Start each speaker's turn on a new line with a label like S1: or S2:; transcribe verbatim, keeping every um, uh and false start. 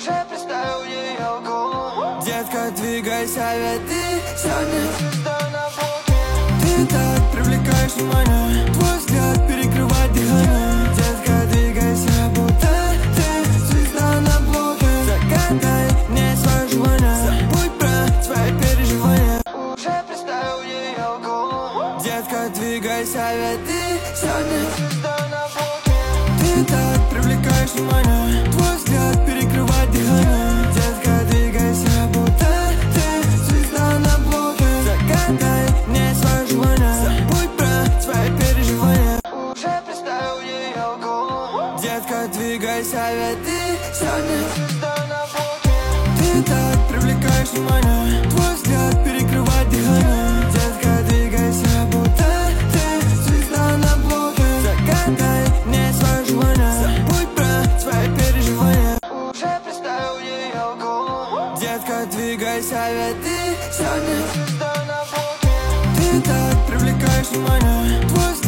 S1: Уже представил ее голову. Детка, двигайся, ведь ты сегодня звезда на блоке. Ты так привлекаешь внимание, твой взгляд перекрывает дыхание. Детка, двигайся, будто ты звезда на блоке. Загадай мне свое желание, забудь про свои переживания. Уже представил ее голову. Детка, двигайся, ведь ты сегодня звезда на блоке. Ты так привлекаешь внимание, твой взгляд перекрывает дыхание. Детка, двигайся, будто ты звезда на блоке. Загадай мне свое желание, забудь про свои переживания. Уже представил ее голову. Детка, двигайся, ведь ты сегодня звезда на блоке. Ты так привлекаешь внимание, твой взгляд перекрывает дыхание. Детка, двигайся, будто ты звезда на блоке. Загадай мне свое желание, забудь про свои переживания. Уже представил ее голову. Детка, двигайся, ведь ты сегодня звезда на блоке. Ты так привлекаешь внимание, твой